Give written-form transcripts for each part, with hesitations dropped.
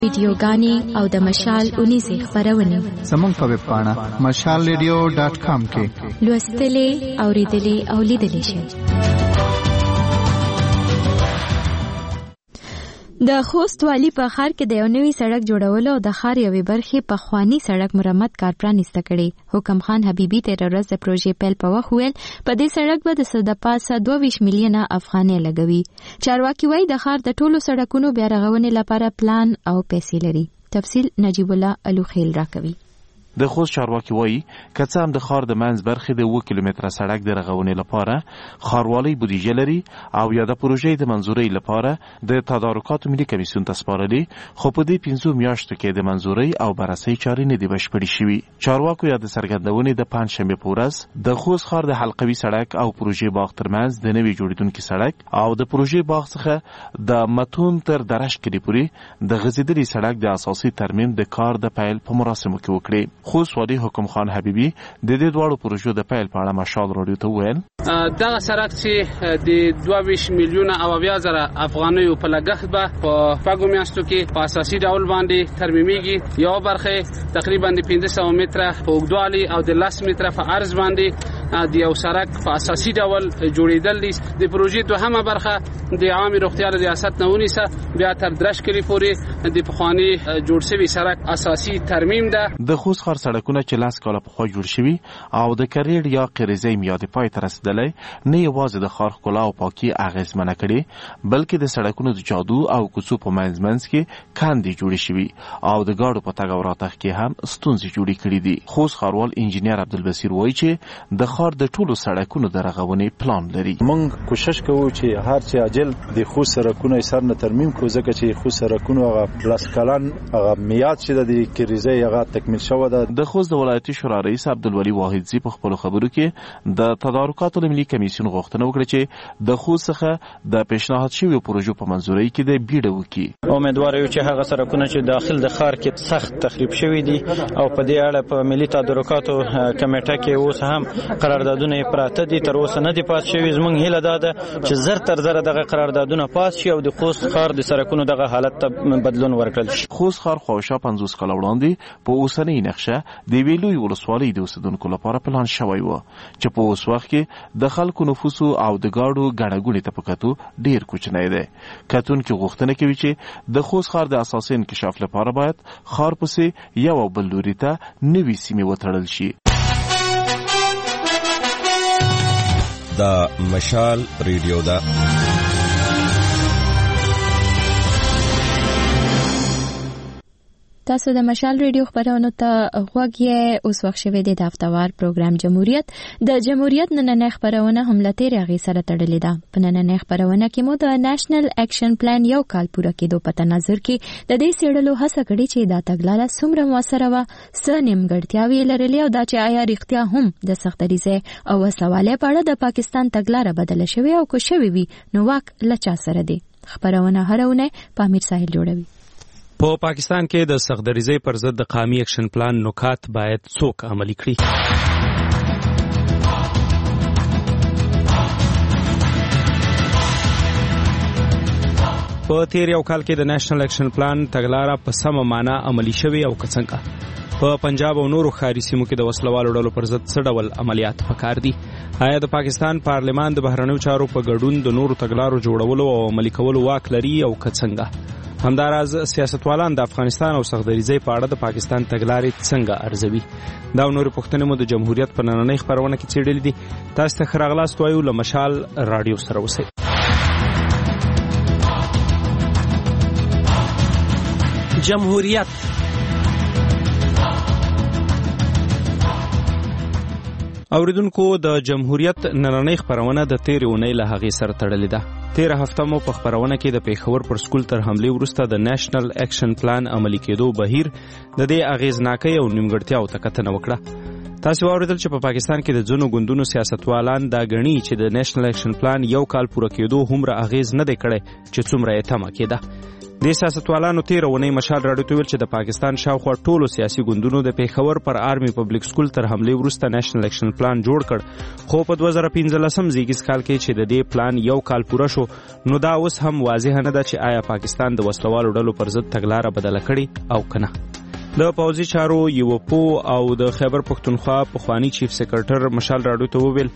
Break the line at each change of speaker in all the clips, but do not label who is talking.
ویډیوګانې او د مشال 19 خبرونه
زموږ په ویب پاڼه mashalradio.com کې
لوستلې اوریدلې او لیدلې شئ. د خوست والی په ښار کې د یو نوي سړک جوړولو او د ښار یوې برخې په خواني سړک مرمت کار پرانیسته کړي. حکم خان حبیبي تیر ورځ د پروژې پیل په وخت ویل په دې سړک به د څه د پاسه 22 میلیونه افغانۍ لګوي. چارواکي وایي د ښار د ټولو سړکونو بیا رغونې لپاره پلان او پیسې لري. تفصیل نجیب الله الوخیل راکوي.
د خوست چارواکي وایي که څه هم د ښار د منځ برخې د 7 کیلومتره سړک د رغونې لپاره ښاروالۍ بودیجه لري او یا د پروژې د منظورۍ لپاره د تدارکاتو ملي کمیسیون ته سپارلې، خو په دې 15 میاشتو کې د منظورۍ او بررسۍ چارې نه دي بشپړې شوي. چارواکو یا د څرګندونې د پنجشنبې په ورځ د خوست ښار د حلقوي سړک او پروژې باغ ترمنځ د نوي جوړیدونکي سړک او د پروژې باغ څخه د متون تر درش کلي پورې د غځېدلي سړک د اساسي ترمیم د کار د پیل په مراسمو کې وکړي. خوست والی حکم خان حبیبي د دې دواړو پروژو د پیل په اړه مشال راډیو ته وویل
دغه سړک چې د 22 میلیونه او 10000 افغانیو په لګښت به په پاګو میاشتو کې په اساسي ډول باندې ترمیمېږي. یو برخه تقریبا 1500 متره په اوږدوالي او د 10 متره په عرض باندې د یو سړک په اساسي ډول جوړېدل دي. د پروژې دوهمه برخه د عامه روغتیا ریاست نه ونیسه بیا تر درش کلی پورې د پخوانی جوړ شوی سړک اساسي ترمیم ده.
د خوست ښار سړکونه چې 10 کاله پخوا جوړ شوي او د کریډ یا قریزې میادې پای ته رسیدلی نه یوازې د ښار ښکلا او پاکي اغېزمنه کړي بلکې د سړکونو د جادو او کوڅو په منځ کې کاندې جوړې شوي او د ګاډو په تګ او راتګ کې هم ستونزې جوړې کړي دي. خوست ښاروال انجینیر عبدالبصیر وایي چې د ښار د ټولو سړکونو د رغونې پلان لري.
موږ کوشش کوو چې هر څه عاجل د خوست سړکونو یې سر نه ترمیم کړو ځکه چې خوست سړکونو هغه پلاس کلن هغه میاد چې د کریزې هغه تکمیل شوی ده.
د خوست د ولایتي شورا رئیس عبدالولي واحدزي په خپلو خبرو کې د تدارکاتو د ملي کمیسیون غوښتنه وکړه چې د خوست څخه د پیشنهاد شویو پروژو په منظورۍ کې د بیړه وکړي.
امیدوار یو چې هغه سړکونه چې داخل د ښار کې سخت تخریب شوي دي او په دې اړه په ملي تدارکاتو کمیټه کې اوس هم قراردادونه پراته دي تر اوسه نه دي پاس شوي. زموږ هیله ده چې زر تر زر دغه قراردادونه پاس شي او د خوست ښار د سړکونو دغه حالت ته بدلون ورکړل شي.
خوست ښار خواوشا 50 کاله وړاندې په اوسنۍ نقشه د ویلوی ولسوالۍ د اوسیدونکو لپاره پلان شوی و چې په اوس وخت کې د خلکو نفوسو او د ګاډو ګڼهګوڼې ته په کتو ډیر کوچنی دی. کتونکي غوښتنه کوي چې د خوست ښار د اساسي انکشاف لپاره باید ښار پسې یو بل لوري ته نوې سیمې وتړل شي.
دا مشال ریډیو ده.
تاسو د مشال ریډیو خبرونو ته غوږ یې. اوس وخت شوی دی د هفتهوار پروګرام جمهوریت. د جمهوریت نننۍ خبرونه هم له تېرې هغې سره تړلې ده. په نننۍ خبرونه کې مو د نېشنل اکشن پلان یو کال پوره کېدو په تناظر کې د دې څېړلو هڅه کړې چې دا تګلاره څومره مؤثره وه، څه نیمګړتیاوې یې لرلې او دا چې آیا رښتیا هم د سختدریزۍ او وسلوالۍ په اړه د پاکستان تګلاره بدله شوې او که شوې وي نو واک له چا سره دی. خبرونه هره اونۍ په امیر ساحل جوړوي.
په پاکستان کې د سختدریزۍ پر ضد د قومي اکشن پلان نکات باید څوک عملي کړي؟ په تیر یو کال کې د نېشنل اکشن پلان تګلاره په سمه معنا عملي شوې او که څنګه؟ په پنجاب او نورو ښاري سیمو کې د وسلوالو ډلو پر ضد څه ډول عملیات پکار دي؟ آیا د پاکستان پارلمان د بهرنیو چارو په ګډون د نورو تګلارو جوړولو او عملي کولو واک لري او که څنګه؟ همداراز سیاستوالان د افغانستان او سختدریزۍ په اړه د پاکستان تګلارې څنګه ارزوي؟ دا او نورې پوښتنې مو د جمهوریت په نننۍ خپرونه کې څېړلې دي. تاسو ته ښه راغلاست وایو له مشال راډیو سره اوسئ.
جمهوریت
اوریدونکو د جمهوریت نننۍ خپرونه د تېرې اونۍ له هغې سره تړلې ده. تېره هفته مو په خپرونه کې د پېښور پر سکول تر حملې وروسته د نېشنل اکشن پلان عملي کېدو بهیر د دې اغېزناکۍ او نیمګړتیاوو ته کتنه وکړه. تاسو واوریدل چې په پاکستان کې د ځینو ګوندونو سیاستوالان دا ګڼي چې د نېشنل اکشن پلان یو کال پوره کېدو هومره اغېز نه دی کړی چې څومره یې تمه کېده. د سیاستوالانو تیر ونې مشال راډیو ته ویل چې د پاکستان شاوخوا ټولو سیاسي ګوندونو د پیښور پر آرمي پبلک سکول تر حمله وروسته نېشنل اکشن پلان جوړ کړ، خو په 2015 زیږیز کال کې چې د دې پلان یو کال پوره شو نو دا اوس هم واضح نه ده چې آیا پاکستان د وسلوالو ډلو پر ضد تګلاره بدله کړي او کنه. د پوځي چارو یو پو او د خیبر پختونخوا پخوانی چیف سیکرټر مشال راډیو ته وویل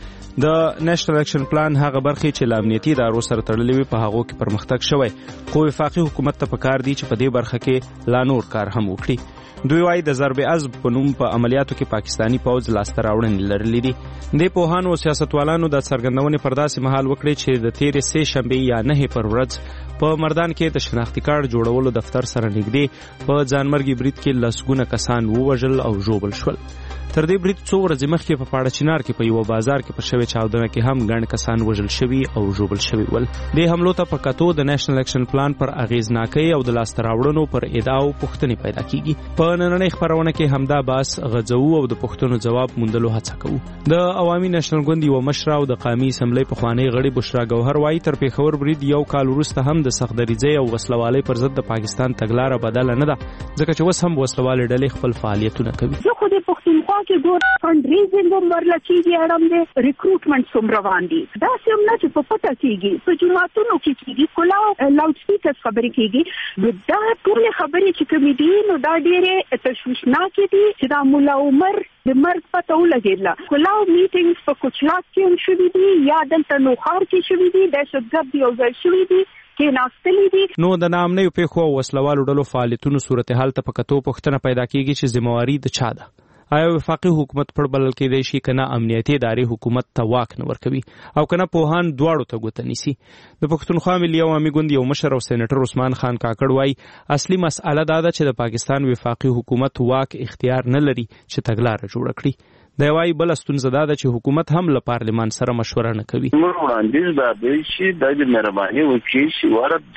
د نېشنل اکشن پلان هغه برخې چې له امنیتي ادارو سره تړلې وي په هغو کې پرمختګ شوی، خو وفاقي حکومت ته پکار دی چې په دې برخه کې لا نور کار هم وکړي. دوی وايي د ضرب عزب په نوم په عملیاتو کې پاکستانی پوځ لاسته راوړنې لرلې دي. د پوهانو او سیاستوالانو د څرګندونې پر داسې مهال وکړي چې د تیرې سې شنبې یا 9 پر ورځ په مردان کې د شناختی کارت جوړولو دفتر سره نږدې په ځانمرګي برید کې لسګونه کسان ووژل او ژوبل شول. تر دې برید څو ورځې مخکې په پاړه چنار کې په یو بازار کې په شوې چاودنه کې هم ګڼ کسان وژل شوي او ژوبل شوي ول. د حملو ته په کتو د نېشنل اکشن پلان پر اغیزناکۍ او د لاسته راوړنو پر ادعاو پوښتنې پیدا کیږي. په نننۍ خپرونه کې همدا باس غځو او د پوښتنو جواب موندلو هڅه کوو. د عوامي نېشنل ګوند یو مشر او د قومي اسمبلی پخوانی غړي بشرا ګوهر وايي تر پیښور برید یو کال وروسته هم د سختدریځۍ او وسلوالۍ پر ضد د پاکستان تګلاره بدله نه ده، ځکه چې اوس هم وسلوالې ډلې خپل فعالیتونه کوي.
زه خو د پښتونخوا کې ګور فنډریزینګ هم ورله کېږي، اړم دی ریکروټمنټ هم روان دي. داسې هم نه چې په پټه کېږي، په جوماتونو کې کېږي، کلاو لاوډ سپیکرز خبرې کېږي. نو دا ټولې خبرې چې کومې دي نو دا ډېرې تشویشناکې دي چې دا ملا عمر د مرګ پته ولګېدله. کلاو میټینګز په کوچلاک کې هم شوي دي یا دلته نوخار کې شوي دي، دهشتګرد یو ځای شوي دي کې ناستلي دي.
نو د ناامنیو پیښو او وسلوالو ډلو فعالیتونو صورتحال ته په کتو پوښتنه پیدا کېږي چې ذمہواري د چا ده؟ آیا وفاقي حکومت پر بلل کېدای شي کنه امنیتي ادارې حکومت ته واک نه ورکوي او کنه پوهان دواړو ته ګوته نیسي؟ د پښتونخوا ملي عوامي ګوند یو مشر او سېنیټر عثمان خان کاکړ وايي اصلي مسأله دا ده چې د پاکستان وفاقي حکومت واک اختیار نه لري چې تګلاره جوړه کړي. دا وايي بل ستونزه دا ده چې حکومت هم له پارلمان سره مشوره نه کوي.
موږ وړاندیز دا دی چې د مهرباني وکړي چې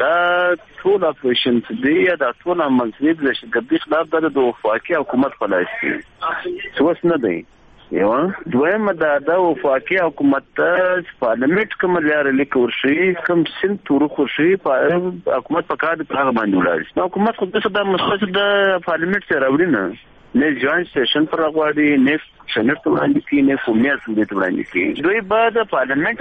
ورته ټول اپریشن دی یا د ټول عمل دی چې ګډي خلاف د وفاقي حکومت په لاس کې څه نه دی. یو دویم دا وفاقي حکومت ته پارلیمنت کوم لار لیکور شي کوم سن تور خو شي په حکومت په کار په هغه باندې ولاړ. حکومت خو د مسله د پارلیمنت سره راوړي نه جوائنٹ سیشن پر غواړي نه سنټ وړاندې کوي نه فومیاس دې وړاندې کوي. دوی بعد پارلیمنت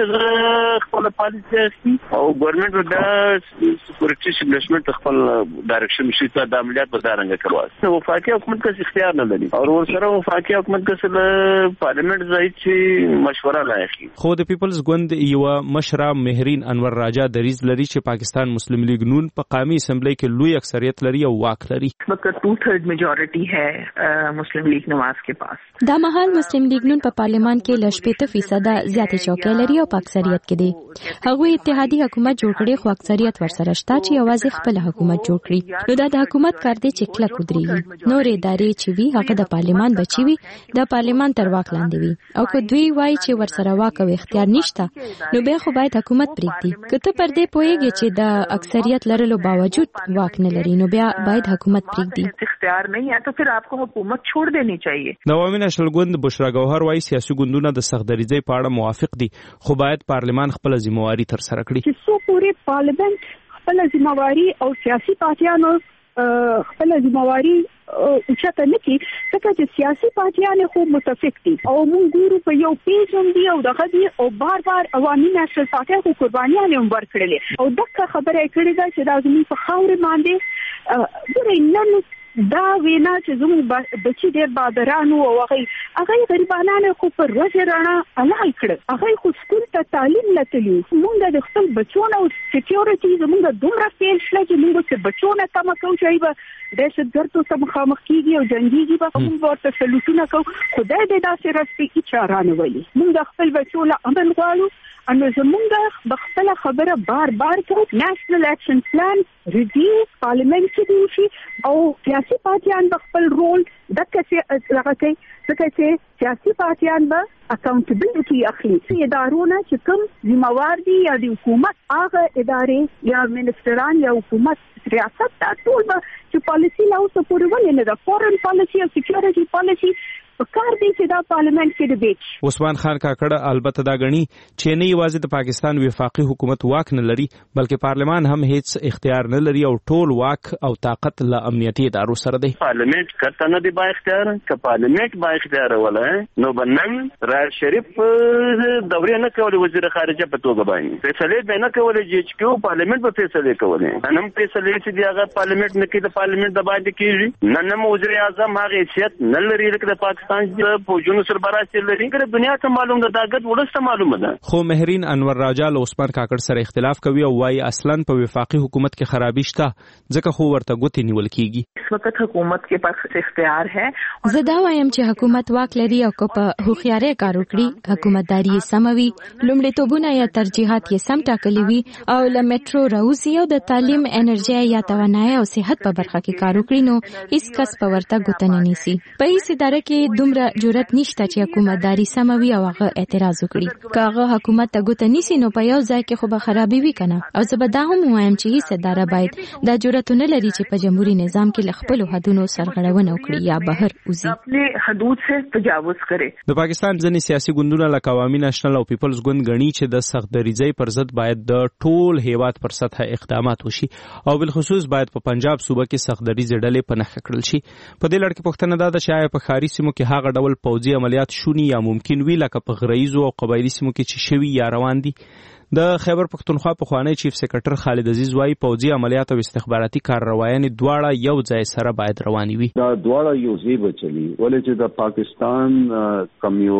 خپل پالیسي او ګورنمنت دا سکیورټي سټیبلیشمنت خپل ډایرکشن شي ته د عملیات په دارنګ کړو. نو وفاقي حکومت کا اختیار نه لري او ورسره وفاقي حکومت کا سره پارلیمنت ځای چې مشوره لایقي.
خو د پیپلز ګوند یو مشره مهرین انور راجا دریز لري چې پاکستان مسلم لیگ نون په قومي اسمبلی کې لوی اکثریت لري او واک لري.
مګر 2/3 میجورټي ہے مسلم لیگ نواز کے پاس.
دا مهال مسلم لیگ نون په پارلیمان کې ل 80% زیاتې چوکۍ لري او په اکثریت کې دي. هغه اتحادي حکومت جوړ کړي خو اکثریت ورسره شته چې یوازې خپل حکومت جوړ کړي. نو دا د حکومت کار دی چې کلک ودرېږي. نور ادارې چې وي هغه د پارلیمان بچي وي، د پارلیمان تر واک لاندې وي او که دوی وایي چې ورسره واک او اختیار نشته نو بیا خو باید حکومت پرېږدي. که ته پر دې پوهېږي چې د اکثریت لرلو باوجود واک نه لري نو بیا باید حکومت پرېږدي.
اختیار نہیں ہے تو پھر آپ کو حکومت چھوڑ دینی چاہیے.
د عوامي نېشنل ګوند بشرا ګوهر وايي سیاسي ګوندونه د سختدریځۍ په اړه موافق دي خو باید پارلمان خپل ذمہواري تر سره کړي.
چې څو پورې پارلیمنت خپل ذمہواري او سیاسي پارټیانو خپل ذمہواري اوچته نه کړي ځکه چې سیاسي پارټیان خو متفق دي او موږ ګورو په یو پیج هم دي او دغه دي او بار عوامي نېشنل پارټي خو قربانيان هم ورکړلې او دغه خبره کړې ده چې دا زموږ په خاور باندې ګورې نن دا وینا چې زموږ بچي ډېر بادرانو او هغه غریبانانو خو پر ورځ رڼا الله کړ. هغه خو سکول ته تعلیم لتلی. موږ د خپل بچونو سکیورټي زموږ دومره فیل شله چې موږ چې بچونه کم کوو چې به دهشتګردو سره مخامخ کیږي او جنګيږي به موږ ورته سلوټونه کوو. خدای دې داسې راسي چې چارانه ولي. موږ خپل بچو له امن غواړو انو زمونږ بخپله خبره بار کوو. نېشنل اکشن پلان ریویو پارلیمنت کې دی شي او سیاسي پارټیان بخپل رول دغه څه هغه کوي ځکه چې سیاسي پارټیان به اکاونټیبلټي اخلي. ادارونه چې کوم ذمہوار دي یا د حکومت هغه ادارې یا منسټران یا حکومت ریاست دا ټول به چې پالیسي لا اوسه پورې ولې نه ده. فورن پالیسي او سکیورټي پالیسي کار دی چې دا پارلیمنت کې ډیبیټ.
عثمان خان کاکړ البته دا غني چې نه یوازې د پاکستان وفاقي حکومت واک نه لري بلکې پارلمان هم هیڅ اختیار نه لري او ټول واک او طاقت له امنیتي ادارو سره دی.
پارلیمنت کته نه دی با اختیار ک پارلیمنت با اختیار ولای نو بنن راز شریف دورې نه کولې وزیر خارجه په توګه باندې فیصله به نه کولې چې کیو پارلیمنت په فیصله کولې انم فیصله چې دی هغه پارلیمنت نه کې د پارلیمنت د باندې کیږي نن وزیر اعظم هغه حیثیت نه لري لکه د پاکستان فوجونو سربراز چې لري ګره دنیا ته معلوم ده داګت ولسته معلومه ده.
خو مهرین انور راجا له عثمان کاکړ سره اختلاف کوي او وايي اصلا په وفاقي حکومت کې خرابي شته ځکه خو ورته ګوتې نیول کیږي.
اس وخت حکومت کې پاس اختیار ہے.
زه دا وایم چې حکومت واک لري او که په هوښیارۍ کار وکړي حکومتداري سموي لومړیتوبونه یا ترجیحات یې سم ټاکلي وي او له میټرو راوځي او د تعلیم انرژي یا توانایي او صحت په برخه کې کار وکړي نو هیڅ کس په ورته ګوته نه نیسي. په هیڅ اداره کې دومره جرأت نشته چې حکومتداري سموي او هغه اعتراض وکړي. که هغه حکومت ته ګوته نیسي نو په یو ځای کې خو به خرابي وي کنه. او زه به دا هم وایم چې هیڅ اداره باید دا جرأت نه لري چې په جمهوریت نظام کې له خپل حدودو سرغړونه وکړي یا بهر وځي.
خپل حدود څخه تجاوز کړي.
د پاکستان ځینې سیاسي ګوندونه لکه عوامي نېشنل او پیپلز ګوند غني چې د سخت دریځۍ پر ضد باید د ټول هیواد پر سطح اقدامات وشي او بالخصوص باید په پنجاب صوبه کې سخت دریځ ډلې په نښه کړل شي. په دې لړ کې پوښتنه ده چې آیا په ښاري سیمو کې هغه ډول پوځي عملیات شوني یا ممکن وي لکه په غریزو او قبایلي سیمو کې چې شوي یا روان دي. د خیبر پختونخوا پخوانی چیف سیکرټر خالد عزیز وايي پوځي عملیات او استخباراتي کارروایانې دواړه یو ځای سره باید رواني وي.
دا دواړه یو ځای به چلی ولې چې د پاکستان کم یو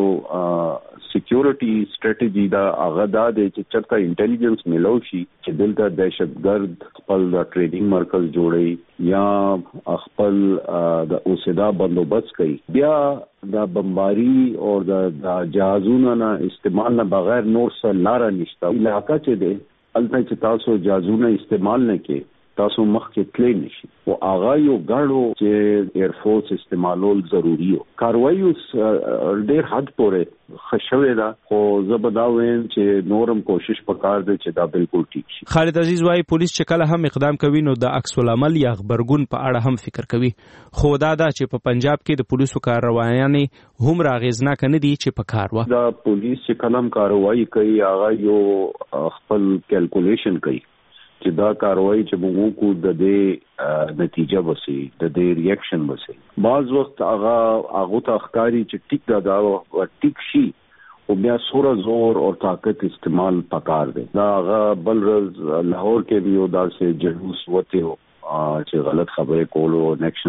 سکیورټي سټریټجی دا هغه دا دی چې چرته انټيليجنس ملو شي چې دلته دهشتګرد خپل د ټریډینګ مرکز جوړي یا خپل د اوسدا بندوبست کوي بیا د بمباری او د جهازونو نه استعمال نه بغیر نور څه لار نشته. علاقہ چې دی البته چې تاسو جهازونه استعمال نه کوي تاسو مخکې تللی نشي او هغه یو غاړو چې ایرفورس استعمالول ضروری و. کاروایی اوس ډېر حد پورې خښوي دا خو زه به دا وایم چې نورم کوشش وکړ چې دا بالکل ټیک شي.
خالد عزیز وايي پولیس چې کله هم اقدام کوي نو د عکس العمل یا خبرګون په اړه هم فکر کوي. خو دا چې په پنجاب کې د پولیسو کارروایانې هم راغیزناک نه دي چې په کار و.
دا پولیس چې کلم کاروایی کوي هغه یو خپل کیلکولیشن کوي چې دا کاروایی چې موږ کو د دې نتیجه وسی د دې ریاکشن وسی. بعض وخت هغه ته ښکاری چې ټیک دا ټیک شي او بیا سوره زور او طاقت استعمال پکار دی. دا هغه بلرز لاهور کې یو داسې جلوس وته چې غلط خبره کولو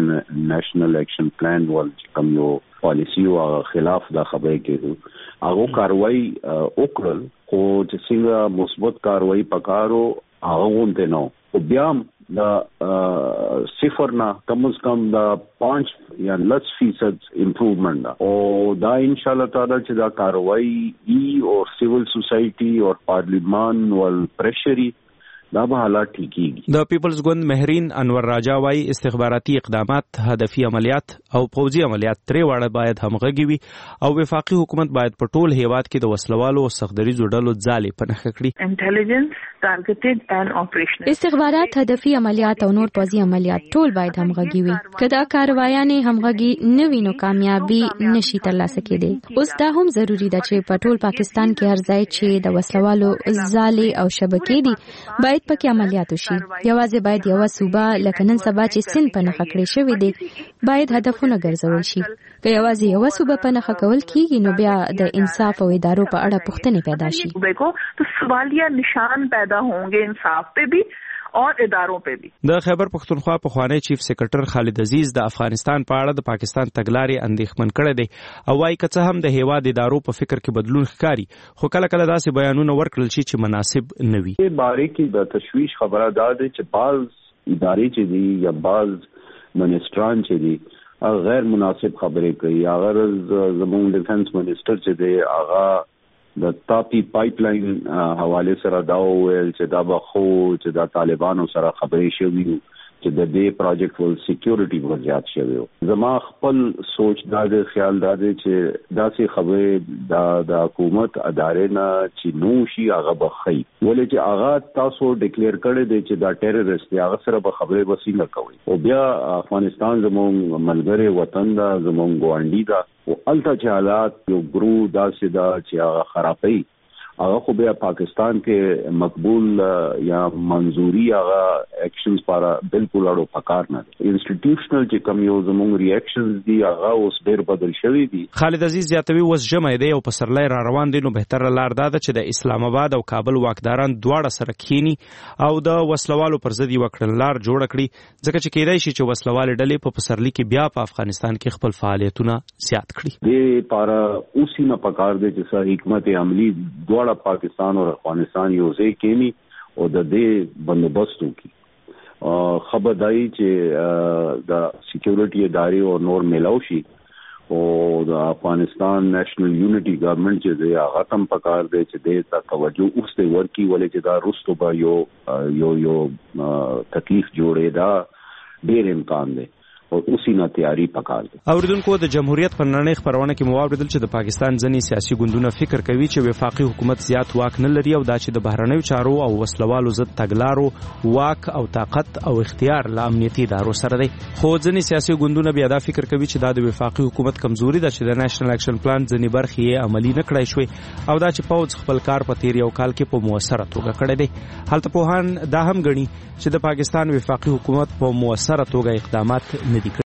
نېشنل اکشن پلان ول کوم یو پالیسی او خلاف دا خبره کېدو هغه کاروایی وکړل خو چې څنګه مثبت کاروایی پکارو هغه غونډه نو او بیا د صفر نه کم از کم د 5 یا 10% امپروومنت او دا ان شاء الله تعالی چې دا کاروایی او سیول سوسایټي او پارلیمان ول پریشري دا به حالات ټیکيږي.
د پیپلز ګوند مهرین انور راجا وايي استخباراتي اقدامات هدفي عملیات او پوځي عملیات ترې واړه باید همغږي وي او وفاقي حکومت باید په ټول هیواد کې د وسلوالو او سختدریزو ډلو ځالې په نښه کړي.
انټيليجنس ټارګټډ اند اپریشنل
استخبارات هدفي عملیات او نور پوځي عملیات ټول باید همغږي وي. کدا کاروایانې همغږي نه وي نو کامیابی نشي ترلاسه کېدی. اوس دا هم ضروری ده چې په ټول پاکستان کې هر ځای چې د وسلوالو ځالې او شبکې دي باید پکې عملیات وشي. یوازې باید یو صوبه لکه نن سبا چې سند په نښه کړی شوی دی باید هدفونه ګرځول شي. که یوازې یو صوبه په نښه کول کیږي نو بیا د انصاف او ادارو په اړه پوښتنې پیدا شي.
تو سوالیہ نشان پیدا ہوں گے انصاف پہ بھی اور اداروں پہ بھی.
د خیبر پختونخوا پخوانی چیف سیکرټر خالد عزیز د افغانستان په اړه د پاکستان تګلارې اندېښمن کړی دی او وايي که څه هم د هیواد ادارو په فکر کې بدلون ښکاري خو کله کله داسې بیانونه ورکړل شي چې مناسب نه وي.
په باره کې د تشویش خبره ده چې بعض ادارې چې دي یا بعض منسټران چې دي غیر مناسب خبرې کوي. اگر زموږ ډیفنس منسټر چې دی هغه د تاپی پایپ لاین حواله سره دا ویل چې دا به خو چې دا طالبانو سره خبرې شوي چې د دې پروجیکټ ول سکیورټي ور زیات شوی زما خپل سوچ دا د خیال دا دی چې داسې خبره د حکومت ادارې نه چې نو شي هغه بخي ولې چې هغه تاسو ډیکلیئر کړی دی چې دا ټیرریست دی هغه سره به خبرې وسیله کوي او بیا افغانستان زموږ ملګری وطن دا زموږ ګوانډي دا او الته چې حالات یو ګرو داسې دا چې هغه خرابي هغه خو بیا پاکستان کې مقبول یا منظوري هغه اکشنز لپاره بالکل اړو پکار نه دي انسټیټیوشنل چې کوم یو زموږ ریاکشنز دي هغه اوس ډېر بدل شوی دي.
خالد عزیز زیاتوي اوس جمع دی او پسرلای را روان دي نو بهتره لار ده چې د اسلام آباد او کابل واکداران دواړه سره کینی او د وسلوالو پر ضد وکړنلار جوړ کړي ځکه چې کېدای شي چې وسلوال ډلې په پسرلی کې بیا په افغانستان کې خپل فعالیتونه زیات کړي.
د لپاره اوسې نه پکار دي چې صحیح حکمت عملی دواړه پاکستان او افغانستان یو ځای کېنی او د دې بندوبست وکړي خبرداري چې د سکیورټي ادارې او نور ملاو شي او د افغانستان نېشنل یونټي ګورنمنت چې دی هغه تم پکار دی چې د تا توجه اوس ته ورکی ولې چې دا روستو به یو تکلیف جوړې دا ډېر امکان دی او اوسې نه تیاری پکار دي.
اوریدونکو د جمهوریت پر نړۍ خبرونه کې موافقه چې د پاکستان ځنی سیاسي ګوندونه فکر کوي چې وفاقي حکومت زیات واک نه لري او دا چې د بهرنیو چارو او وسلوالو ضد تګلارو واک او طاقت او اختیار له امنیتي ادارو سره دی. خو ځنی سیاسي ګوندونه بیا دا فکر کوي چې دا د وفاقي حکومت کمزوري ده چې د نېشنل اکشن پلان ځنی برخې یې عملی نه کړای شوې او دا چې پوز خپل کار په تیر یو کال کې په موثره توګه کړی دی. هلته پوهان دا هم غني چې د پاکستان وفاقي حکومت په موثره توګه اقدامات نه دي